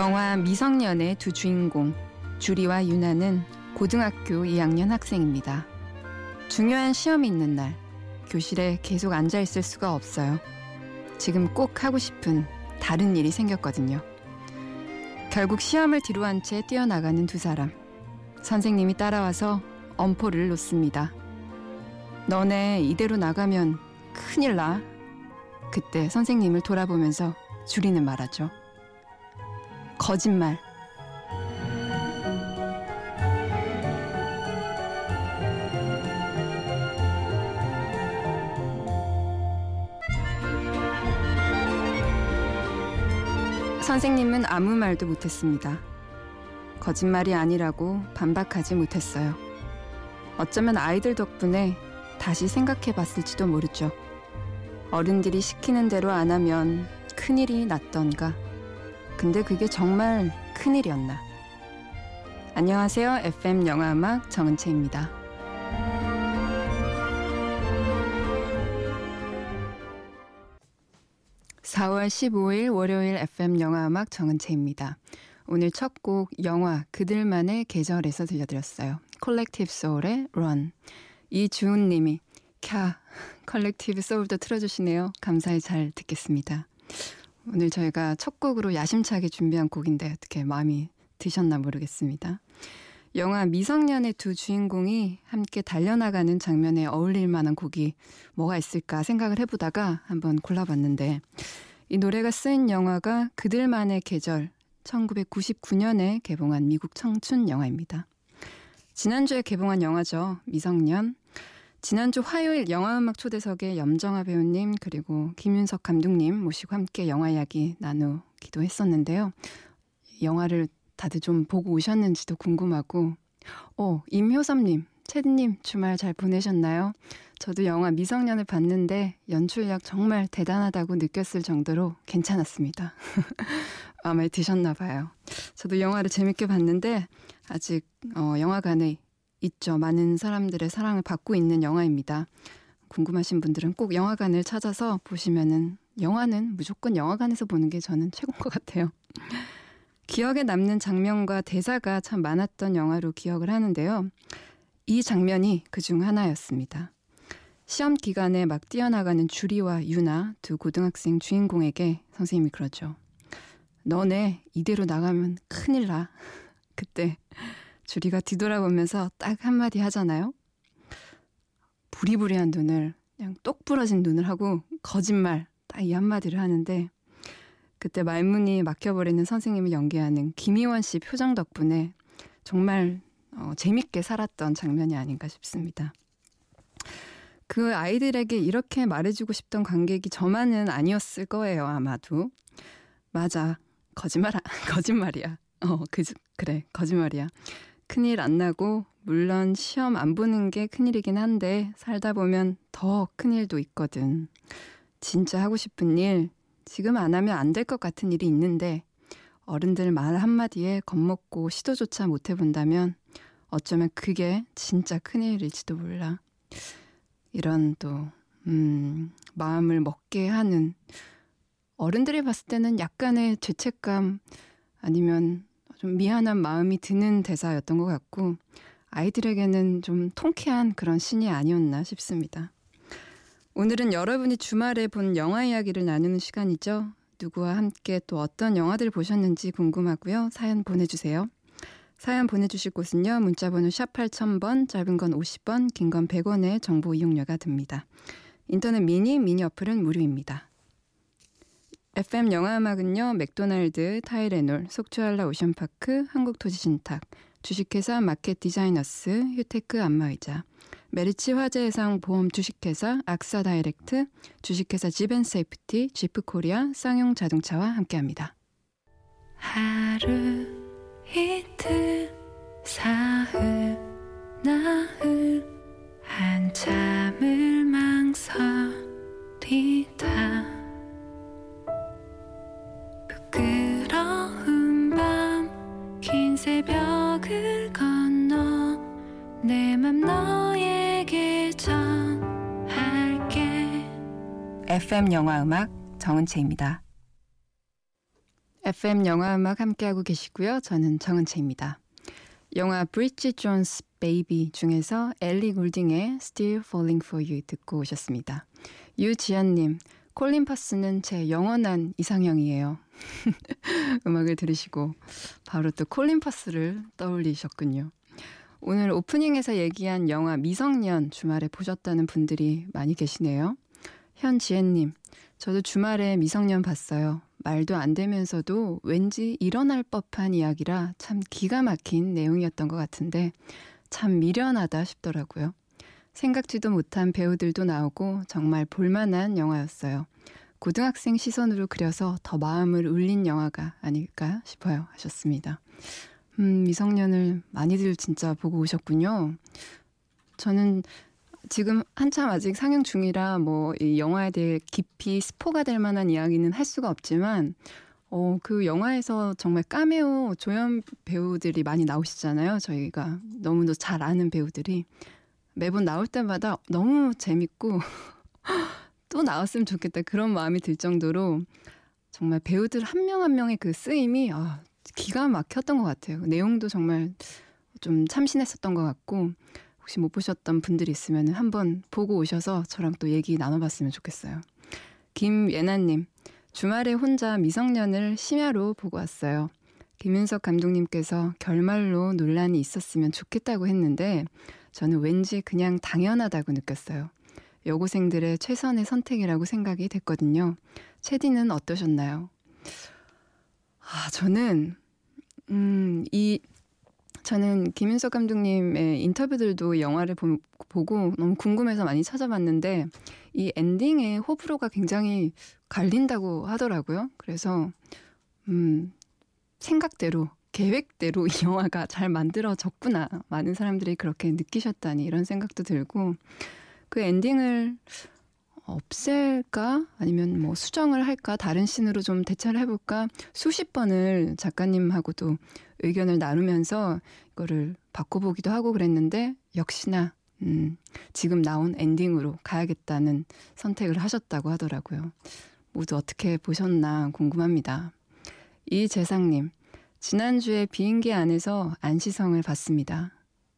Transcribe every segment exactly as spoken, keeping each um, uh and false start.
영화 미성년의 두 주인공 주리와 유나는 고등학교 이 학년 학생입니다. 중요한 시험이 있는 날 교실에 계속 앉아있을 수가 없어요. 지금 꼭 하고 싶은 다른 일이 생겼거든요. 결국 시험을 뒤로한 채 뛰어나가는 두 사람. 선생님이 따라와서 엄포를 놓습니다. 너네 이대로 나가면 큰일 나. 그때 선생님을 돌아보면서 주리는 말하죠. 거짓말. 선생님은 아무 말도 못했습니다. 거짓말이 아니라고 반박하지 못했어요. 어쩌면 아이들 덕분에 다시 생각해봤을지도 모르죠. 어른들이 시키는 대로 안 하면 큰일이 났던가. 근데 그게 정말 큰일이었나. 안녕하세요. 에프엠 영화음악 정은채입니다. 사월 십오일 월요일 에프엠 영화음악 정은채입니다. 오늘 첫 곡 영화 그들만의 계절에서 들려드렸어요. 콜렉티브 소울의 Run. 이주은님이 캬 컬렉티브 소울도 틀어주시네요. 감사히 잘 듣겠습니다. 오늘 저희가 첫 곡으로 야심차게 준비한 곡인데 어떻게 마음이 드셨나 모르겠습니다. 영화 미성년의 두 주인공이 함께 달려나가는 장면에 어울릴 만한 곡이 뭐가 있을까 생각을 해보다가 한번 골라봤는데 이 노래가 쓰인 영화가 그들만의 계절 천구백구십구년에 개봉한 미국 청춘 영화입니다. 지난주에 개봉한 영화죠. 미성년. 지난주 화요일 영화음악 초대석에 염정아 배우님 그리고 김윤석 감독님 모시고 함께 영화 이야기 나누기도 했었는데요. 영화를 다들 좀 보고 오셨는지도 궁금하고 어, 임효섭님, 채드님 주말 잘 보내셨나요? 저도 영화 미성년을 봤는데 연출력 정말 대단하다고 느꼈을 정도로 괜찮았습니다. 마음에 드셨나 봐요. 저도 영화를 재밌게 봤는데 아직 어, 영화관에 있죠. 많은 사람들의 사랑을 받고 있는 영화입니다. 궁금하신 분들은 꼭 영화관을 찾아서 보시면은 영화는 무조건 영화관에서 보는 게 저는 최고인 것 같아요. 기억에 남는 장면과 대사가 참 많았던 영화로 기억을 하는데요. 이 장면이 그중 하나였습니다. 시험 기간에 막 뛰어나가는 주리와 유나 두 고등학생 주인공에게 선생님이 그러죠. 너네 이대로 나가면 큰일 나. 그때 주리가 뒤돌아보면서 딱 한마디 하잖아요. 부리부리한 눈을 그냥 똑 부러진 눈을 하고 거짓말 딱 이 한마디를 하는데 그때 말문이 막혀버리는 선생님을 연기하는 김희원 씨 표정 덕분에 정말 어, 재밌게 살았던 장면이 아닌가 싶습니다. 그 아이들에게 이렇게 말해주고 싶던 관객이 저만은 아니었을 거예요. 아마도. 맞아. 거짓말, 거짓말이야. 어, 그, 그래. 거짓말이야. 큰일 안 나고 물론 시험 안 보는 게 큰일이긴 한데 살다 보면 더 큰일도 있거든. 진짜 하고 싶은 일 지금 안 하면 안 될 것 같은 일이 있는데 어른들 말 한마디에 겁먹고 시도조차 못 해본다면 어쩌면 그게 진짜 큰일일지도 몰라. 이런 또 음, 마음을 먹게 하는 어른들이 봤을 때는 약간의 죄책감 아니면 좀 미안한 마음이 드는 대사였던 것 같고 아이들에게는 좀 통쾌한 그런 신이 아니었나 싶습니다. 오늘은 여러분이 주말에 본 영화 이야기를 나누는 시간이죠. 누구와 함께 또 어떤 영화들 보셨는지 궁금하고요. 사연 보내주세요. 사연 보내주실 곳은요. 문자번호 샵 팔천 번, 짧은 건 오십 원, 긴 건 백 원의 정보 이용료가 듭니다. 인터넷 미니, 미니 어플은 무료입니다. 에프엠 영화음악은요. 맥도날드, 타이레놀, 속초알라 오션파크, 한국토지신탁, 주식회사 마켓디자이너스, 휴테크 안마의자, 메리츠 화재해상 보험 주식회사 악사다이렉트, 주식회사 지벤세이프티, 지프코리아, 쌍용 자동차와 함께합니다. 하루 이틀 사흘 나흘 한참을 망설이다 부끄러운 밤 긴 새벽을 건너 내 맘 너에게 전할게 에프엠 영화음악 정은채입니다. 에프엠 영화음악 함께하고 계시고요. 저는 정은채입니다. 영화 브리짓 존스 베이비 중에서 엘리 골딩의 Still Falling for You 듣고 오셨습니다. 유지연님, 콜린 퍼스는 제 영원한 이상형이에요. 음악을 들으시고 바로 또 콜린 퍼스를 떠올리셨군요. 오늘 오프닝에서 얘기한 영화 미성년 주말에 보셨다는 분들이 많이 계시네요. 현지혜님, 저도 주말에 미성년 봤어요. 말도 안 되면서도 왠지 일어날 법한 이야기라 참 기가 막힌 내용이었던 것 같은데 참 미련하다 싶더라고요. 생각지도 못한 배우들도 나오고 정말 볼만한 영화였어요. 고등학생 시선으로 그려서 더 마음을 울린 영화가 아닐까 싶어요. 하셨습니다. 음, 미성년을 많이들 진짜 보고 오셨군요. 저는 지금 한참 아직 상영 중이라 뭐 이 영화에 대해 깊이 스포가 될 만한 이야기는 할 수가 없지만 어, 그 영화에서 정말 카메오 조연 배우들이 많이 나오시잖아요. 저희가 너무도 잘 아는 배우들이 매번 나올 때마다 너무 재밌고 또 나왔으면 좋겠다 그런 마음이 들 정도로 정말 배우들 한 명 한 명의 그 쓰임이 아, 기가 막혔던 것 같아요. 내용도 정말 좀 참신했었던 것 같고 혹시 못 보셨던 분들이 있으면 한번 보고 오셔서 저랑 또 얘기 나눠봤으면 좋겠어요. 김예나님, 주말에 혼자 미성년을 심야로 보고 왔어요. 김윤석 감독님께서 결말로 논란이 있었으면 좋겠다고 했는데 저는 왠지 그냥 당연하다고 느꼈어요. 여고생들의 최선의 선택이라고 생각이 됐거든요. 채디는 어떠셨나요? 아, 저는 음, 이 저는 김윤석 감독님의 인터뷰들도 영화를 보, 보고 너무 궁금해서 많이 찾아봤는데 이 엔딩의 호불호가 굉장히 갈린다고 하더라고요. 그래서 음, 생각대로 계획대로 이 영화가 잘 만들어졌구나. 많은 사람들이 그렇게 느끼셨다니 이런 생각도 들고 그 엔딩을 없앨까? 아니면 뭐 수정을 할까? 다른 씬으로 좀 대체를 해볼까? 수십 번을 작가님하고도 의견을 나누면서 이거를 바꿔보기도 하고 그랬는데 역시나 음, 지금 나온 엔딩으로 가야겠다는 선택을 하셨다고 하더라고요. 모두 어떻게 보셨나 궁금합니다. 이재상님, 지난주에 비행기 안에서 안시성을 봤습니다.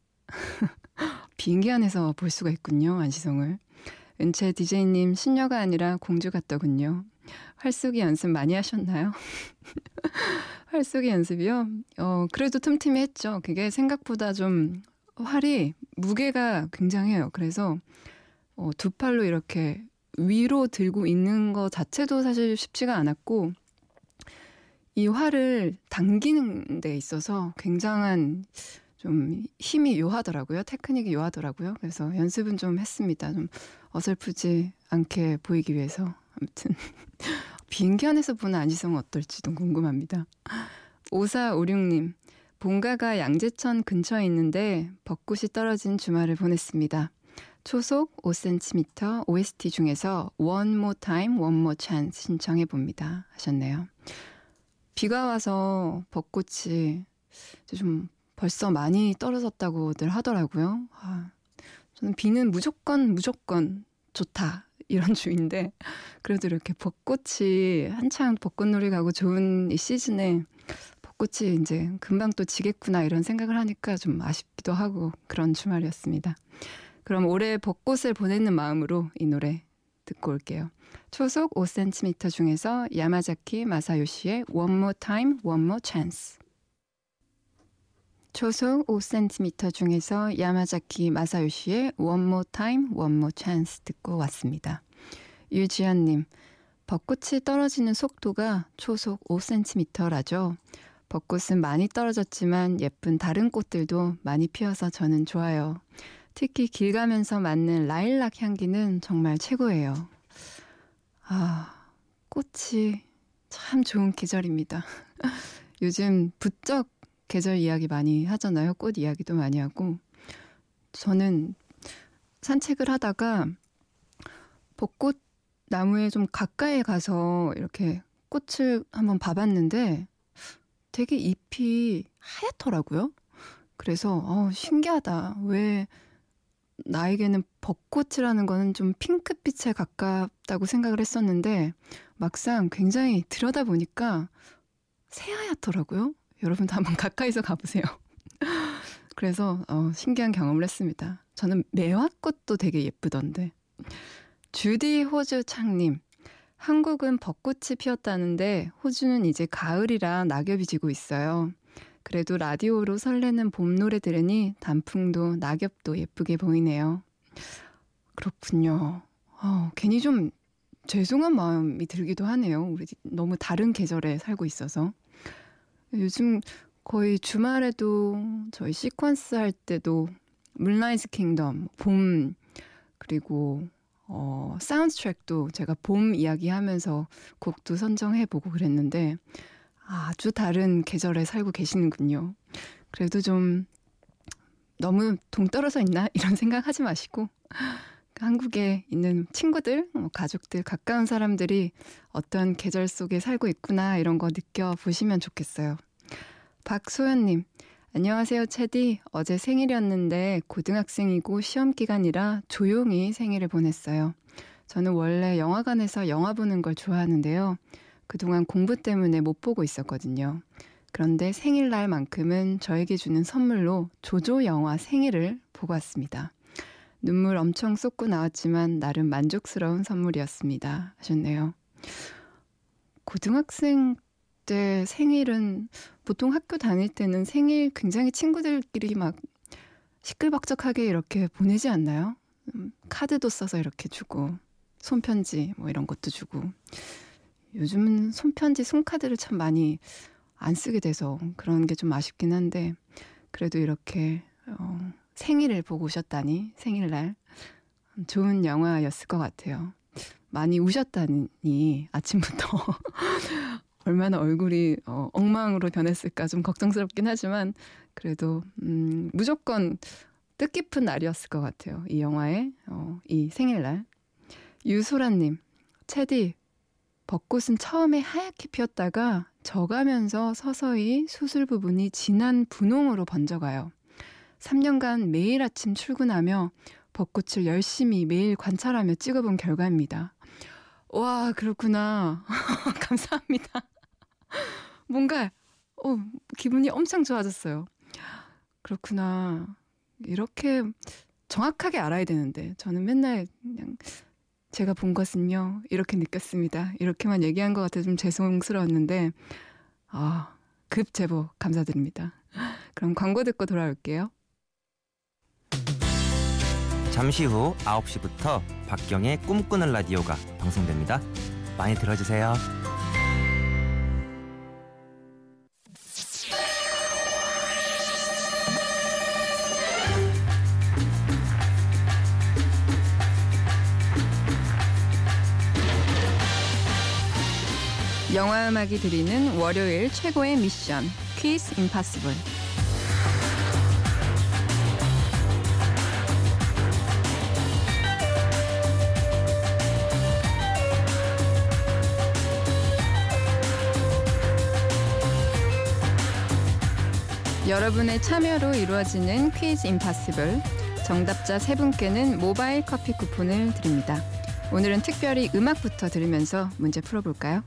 비행기 안에서 볼 수가 있군요, 안시성을. 은채 디제이님, 신녀가 아니라 공주 같더군요. 활쏘기 연습 많이 하셨나요? 활쏘기 연습이요? 어, 그래도 틈틈이 했죠. 그게 생각보다 좀 활이 무게가 굉장해요. 그래서 어, 두 팔로 이렇게 위로 들고 있는 거 자체도 사실 쉽지가 않았고 이 활을 당기는 데 있어서 굉장한 좀 힘이 요하더라고요. 테크닉이 요하더라고요. 그래서 연습은 좀 했습니다. 좀 어설프지 않게 보이기 위해서. 아무튼 비행기 안에서 보는 안시성은 어떨지도 궁금합니다. 오사오육님, 본가가 양재천 근처에 있는데 벚꽃이 떨어진 주말을 보냈습니다. 초속 오 센티미터 오에스티 중에서 One More Time, One More Chance 신청해봅니다. 하셨네요. 비가 와서 벚꽃이 좀 벌써 많이 떨어졌다고들 하더라고요. 아, 저는 비는 무조건 무조건 좋다 이런 주인데 그래도 이렇게 벚꽃이 한창 벚꽃놀이 가고 좋은 이 시즌에 벚꽃이 이제 금방 또 지겠구나 이런 생각을 하니까 좀 아쉽기도 하고 그런 주말이었습니다. 그럼 올해 벚꽃을 보내는 마음으로 이 노래 듣고 올게요. 초속 오 센티미터 중에서 야마자키 마사요시의 One More Time, One More Chance. 초속 오 센티미터 중에서 야마자키 마사요시의 One More Time, One More Chance 듣고 왔습니다. 유지연님, 벚꽃이 떨어지는 속도가 초속 오 센티미터라죠. 벚꽃은 많이 떨어졌지만 예쁜 다른 꽃들도 많이 피어서 저는 좋아요. 특히 길 가면서 맡는 라일락 향기는 정말 최고예요. 아, 꽃이 참 좋은 계절입니다. 요즘 부쩍 계절 이야기 많이 하잖아요. 꽃 이야기도 많이 하고. 저는 산책을 하다가 벚꽃 나무에 좀 가까이 가서 이렇게 꽃을 한번 봐봤는데 되게 잎이 하얗더라고요. 그래서 어, 신기하다. 왜 나에게는 벚꽃이라는 거는 좀 핑크빛에 가깝다고 생각을 했었는데 막상 굉장히 들여다보니까 새하얗더라고요. 여러분도 한번 가까이서 가보세요. 그래서 어, 신기한 경험을 했습니다. 저는 매화꽃도 되게 예쁘던데. 주디 호주 창님, 한국은 벚꽃이 피었다는데 호주는 이제 가을이라 낙엽이 지고 있어요. 그래도 라디오로 설레는 봄 노래 들으니 단풍도 낙엽도 예쁘게 보이네요. 그렇군요. 어, 괜히 좀 죄송한 마음이 들기도 하네요. 우리 너무 다른 계절에 살고 있어서. 요즘 거의 주말에도 저희 시퀀스 할 때도 문라이즈 킹덤, 봄, 그리고 어, 사운드 트랙도 제가 봄 이야기하면서 곡도 선정해보고 그랬는데 아주 다른 계절에 살고 계시는군요. 그래도 좀 너무 동떨어져 있나? 이런 생각하지 마시고 한국에 있는 친구들, 가족들, 가까운 사람들이 어떤 계절 속에 살고 있구나 이런 거 느껴보시면 좋겠어요. 박소연님, 안녕하세요 체디. 어제 생일이었는데 고등학생이고 시험 기간이라 조용히 생일을 보냈어요. 저는 원래 영화관에서 영화 보는 걸 좋아하는데요. 그동안 공부 때문에 못 보고 있었거든요. 그런데 생일날만큼은 저에게 주는 선물로 조조 영화 생일을 보고 왔습니다. 눈물 엄청 쏟고 나왔지만 나름 만족스러운 선물이었습니다. 하셨네요. 고등학생 때 생일은 보통 학교 다닐 때는 생일 굉장히 친구들끼리 막 시끌벅적하게 이렇게 보내지 않나요? 음, 카드도 써서 이렇게 주고 손편지 뭐 이런 것도 주고 요즘은 손편지, 손카드를 참 많이 안 쓰게 돼서 그런 게 좀 아쉽긴 한데 그래도 이렇게 어, 생일을 보고 오셨다니 생일날 좋은 영화였을 것 같아요. 많이 우셨다니 아침부터 얼마나 얼굴이 어, 엉망으로 변했을까 좀 걱정스럽긴 하지만 그래도 음, 무조건 뜻깊은 날이었을 것 같아요. 이 영화의 어, 이 생일날. 유소라님, 체디 벚꽃은 처음에 하얗게 피었다가 져가면서 서서히 수술 부분이 진한 분홍으로 번져가요. 삼 년간 매일 아침 출근하며 벚꽃을 열심히 매일 관찰하며 찍어본 결과입니다. 와, 그렇구나. 감사합니다. 뭔가 어, 기분이 엄청 좋아졌어요. 그렇구나. 이렇게 정확하게 알아야 되는데 저는 맨날 그냥 제가 본 것은요 이렇게 느꼈습니다. 이렇게만 얘기한 것 같아서 좀 죄송스러웠는데 아, 급 제보 감사드립니다. 그럼 광고 듣고 돌아올게요. 잠시 후 아홉 시부터 박경의 꿈꾸는 라디오가 방송됩니다. 많이 들어주세요. 영화 음악이 드리는 월요일 최고의 미션 퀴즈 임파서블. 여러분의 참여로 이루어지는 퀴즈 임파서블. 정답자 세 분께는 모바일 커피 쿠폰을 드립니다. 오늘은 특별히 음악부터 들으면서 문제 풀어볼까요?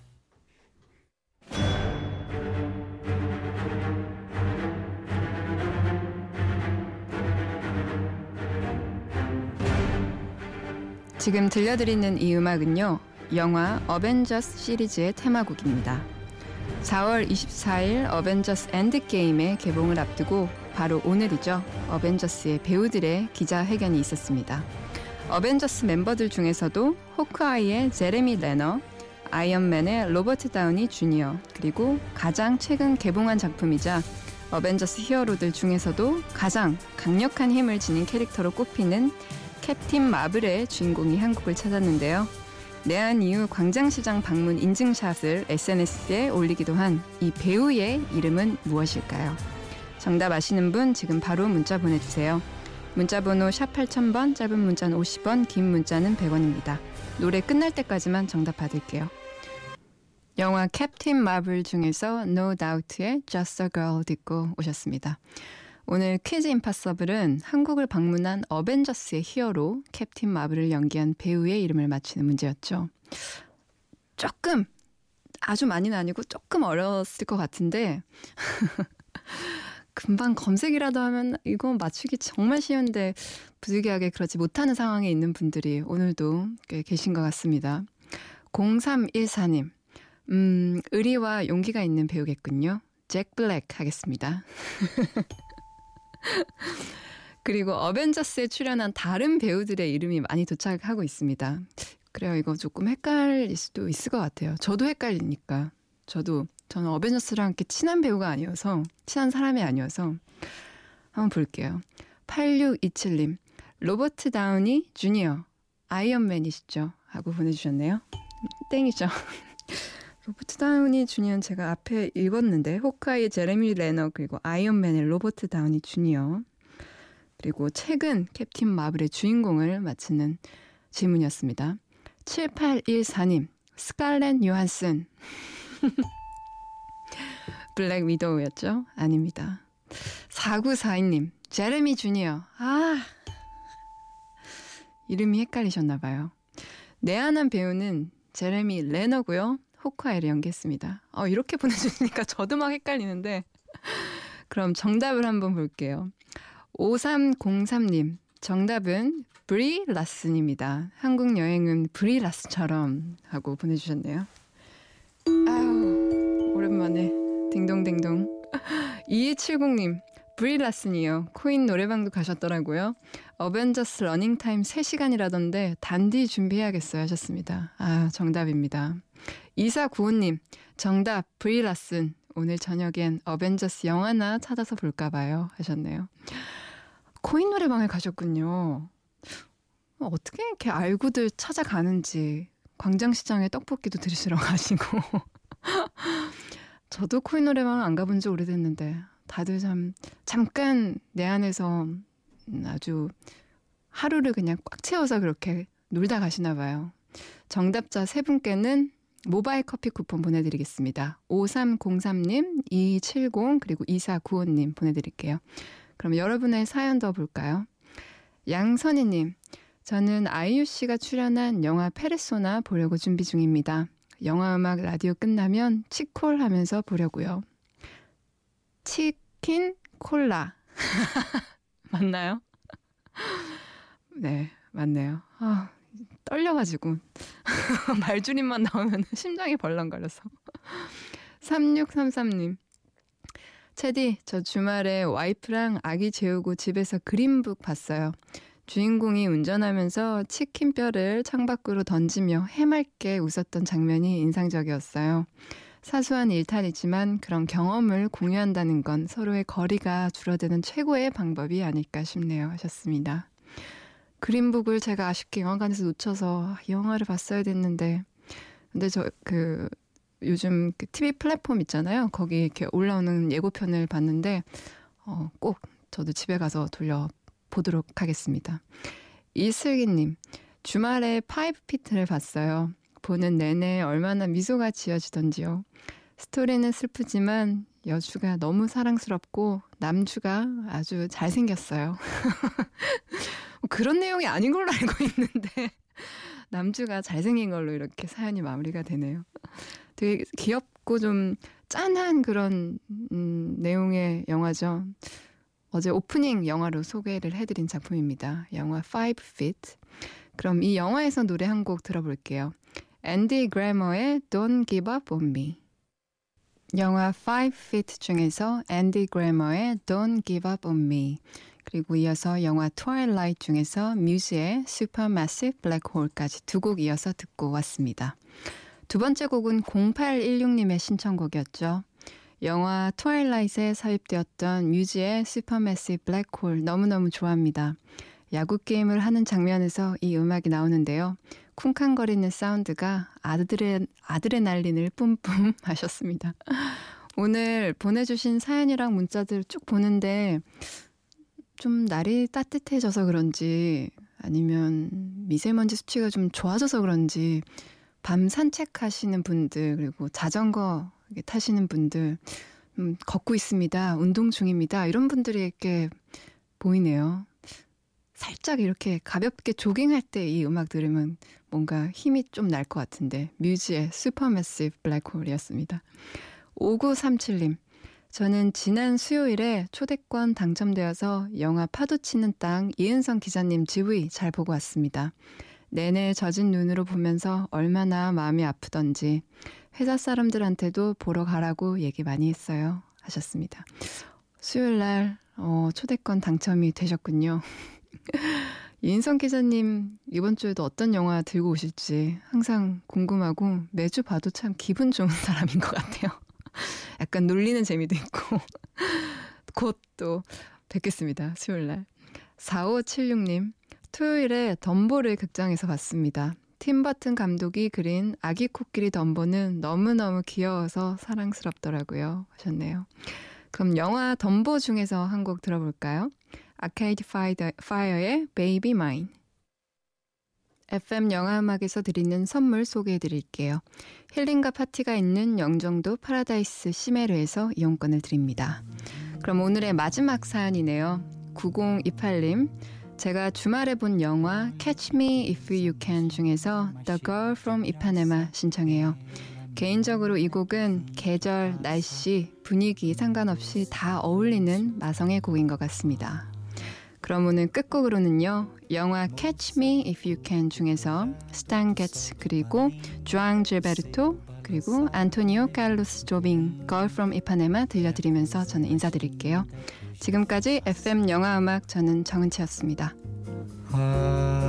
지금 들려드리는 이 음악은요, 영화 어벤져스 시리즈의 테마곡입니다. 사월 이십사일 어벤져스 엔드게임의 개봉을 앞두고 바로 오늘이죠. 어벤져스의 배우들의 기자회견이 있었습니다. 어벤져스 멤버들 중에서도 호크아이의 제레미 레너, 아이언맨의 로버트 다우니 주니어, 그리고 가장 최근 개봉한 작품이자 어벤져스 히어로들 중에서도 가장 강력한 힘을 지닌 캐릭터로 꼽히는 캡틴 마블의 주인공이 한국을 찾았는데요. 내한 이후 광장시장 방문 인증샷을 에스엔에스에 올리기도 한 이 배우의 이름은 무엇일까요? 정답 아시는 분 지금 바로 문자 보내주세요. 문자번호 샵 팔천 번, 짧은 문자는 오십 원, 긴 문자는 백 원입니다. 노래 끝날 때까지만 정답 받을게요. 영화 캡틴 마블 중에서 No Doubt의 Just a Girl 듣고 오셨습니다. 오늘 퀴즈 임파서블은 한국을 방문한 어벤져스의 히어로 캡틴 마블을 연기한 배우의 이름을 맞히는 문제였죠. 조금 아주 많이는 아니고 조금 어려웠을 것 같은데 금방 검색이라도 하면 이건 맞추기 정말 쉬운데 부득이하게 그렇지 못하는 상황에 있는 분들이 오늘도 꽤 계신 것 같습니다. 공삼일사 님, 음, 의리와 용기가 있는 배우겠군요. 잭 블랙 하겠습니다. 그리고 어벤져스에 출연한 다른 배우들의 이름이 많이 도착하고 있습니다. 그래요. 이거 조금 헷갈릴 수도 있을 것 같아요. 저도 헷갈리니까. 저도 저는 어벤져스랑 이렇게 친한 배우가 아니어서 친한 사람이 아니어서 한번 볼게요. 팔육이칠 님 로버트 다우니 주니어 아이언맨이시죠? 하고 보내주셨네요. 땡이죠. 로버트 다우니 주니어는 제가 앞에 읽었는데 호크아이의 제레미 레너 그리고 아이언맨의 로버트 다우니 주니어 그리고 최근 캡틴 마블의 주인공을 맞히는 질문이었습니다. 칠팔일사 님 스칼렛 요한슨 블랙 위도우였죠? 아닙니다. 사구사이 님 제레미 주니어 아 이름이 헷갈리셨나 봐요. 내한한 배우는 제레미 레너고요. 호크아이를 연기했습니다. 어, 이렇게 보내주시니까 저도 막 헷갈리는데 그럼 정답을 한번 볼게요. 오삼공삼 님 정답은 브리 라슨입니다. 한국 여행은 브리 라슨처럼 하고 보내주셨네요. 아유 오랜만에 딩동댕동. 이이칠공 님 브리 라슨이요. 코인 노래방도 가셨더라고요. 어벤져스 러닝타임 세 시간이라던데 단디 준비해야겠어요 하셨습니다. 아 정답입니다. 이사구오 님 정답 브리 라슨. 오늘 저녁엔 어벤져스 영화나 찾아서 볼까 봐요 하셨네요. 코인 노래방에 가셨군요. 어떻게 이렇게 알고들 찾아가는지 광장시장에 떡볶이도 드시러 가시고 저도 코인 노래방을 안 가본 지 오래됐는데 다들 참 잠깐 내 안에서 아주 하루를 그냥 꽉 채워서 그렇게 놀다 가시나 봐요. 정답자 세 분께는 모바일 커피 쿠폰 보내드리겠습니다. 오삼공삼 님, 이이칠공 그리고 이사구오 님 보내드릴게요. 그럼 여러분의 사연 더 볼까요? 양선희님, 저는 아이유 씨가 출연한 영화 페르소나 보려고 준비 중입니다. 영화 음악 라디오 끝나면 치콜 하면서 보려고요. 치킨 콜라 맞나요? 네, 맞네요. 아, 떨려가지고 말줄임만 나오면 심장이 벌렁거려서. 삼육삼삼 님 체디, 저 주말에 와이프랑 아기 재우고 집에서 그린북 봤어요. 주인공이 운전하면서 치킨뼈를 창밖으로 던지며 해맑게 웃었던 장면이 인상적이었어요. 사소한 일탈이지만 그런 경험을 공유한다는 건 서로의 거리가 줄어드는 최고의 방법이 아닐까 싶네요 하셨습니다. 그린북을 제가 아쉽게 영화관에서 놓쳐서 이 영화를 봤어야 됐는데 근데 저 그 요즘 그 티비 플랫폼 있잖아요. 거기 이렇게 올라오는 예고편을 봤는데 어, 꼭 저도 집에 가서 돌려보도록 하겠습니다. 이슬기님, 주말에 파이브 피트를 봤어요. 보는 내내 얼마나 미소가 지어지던지요. 스토리는 슬프지만 여주가 너무 사랑스럽고 남주가 아주 잘생겼어요. 그런 내용이 아닌 걸로 알고 있는데 남주가 잘생긴 걸로 이렇게 사연이 마무리가 되네요. 되게 귀엽고 좀 짠한 그런 음, 내용의 영화죠. 어제 오프닝 영화로 소개를 해드린 작품입니다. 영화 파이브 피트. 그럼 이 영화에서 노래 한 곡 들어볼게요. 앤디 그래머의 Don't Give Up On Me. 영화 파이브 피트 중에서 앤디 그래머의 Don't Give Up On Me 그리고 이어서 영화 트와일라이트 중에서 뮤즈의 Supermassive Black Hole까지 두 곡 이어서 듣고 왔습니다. 두 번째 곡은 공팔일육 님의 신청곡이었죠. 영화 트와일라이트에 삽입되었던 뮤즈의 Supermassive Black Hole 너무너무 좋아합니다. 야구 게임을 하는 장면에서 이 음악이 나오는데요. 쿵쾅거리는 사운드가 아드레, 아드레날린을 뿜뿜 하셨습니다. 오늘 보내주신 사연이랑 문자들 쭉 보는데 좀 날이 따뜻해져서 그런지 아니면 미세먼지 수치가 좀 좋아져서 그런지 밤 산책하시는 분들 그리고 자전거 타시는 분들 음, 걷고 있습니다. 운동 중입니다. 이런 분들이 이렇게 보이네요. 살짝 이렇게 가볍게 조깅할 때 이 음악 들으면 뭔가 힘이 좀 날 것 같은데 뮤즈의 슈퍼매시브 블랙홀이었습니다. 오구삼칠님 저는 지난 수요일에 초대권 당첨되어서 영화 파도치는 땅 이은성 기자님 지브이 잘 보고 왔습니다. 내내 젖은 눈으로 보면서 얼마나 마음이 아프던지 회사 사람들한테도 보러 가라고 얘기 많이 했어요. 하셨습니다. 수요일날 어, 초대권 당첨이 되셨군요. 이은성 기자님 이번 주에도 어떤 영화 들고 오실지 항상 궁금하고 매주 봐도 참 기분 좋은 사람인 것 같아요. 약간 놀리는 재미도 있고 곧 또 뵙겠습니다. 수요일날. 사오칠육님 토요일에 덤보를 극장에서 봤습니다. 팀버튼 감독이 그린 아기 코끼리 덤보는 너무너무 귀여워서 사랑스럽더라고요. 하셨네요. 그럼 영화 덤보 중에서 한 곡 들어볼까요? 아케이드 파이어의 Baby Mine. 에프엠 영화음악에서 드리는 선물 소개해드릴게요. 힐링과 파티가 있는 영종도 파라다이스 시메르에서 이용권을 드립니다. 그럼 오늘의 마지막 사연이네요. 구공이팔님 제가 주말에 본 영화 Catch Me If You Can 중에서 The Girl from Ipanema 신청해요. 개인적으로 이 곡은 계절, 날씨, 분위기 상관없이 다 어울리는 마성의 곡인 것 같습니다. 그럼 오늘 끝곡으로는요. 영화 Catch Me If You Can 중에서 스탄 게츠 그리고 주앙 질베르토 그리고 안토니오 칼로스 조빙 Girl from Ipanema 들려드리면서 저는 인사드릴게요. 지금까지 에프엠 영화음악 저는 정은채였습니다.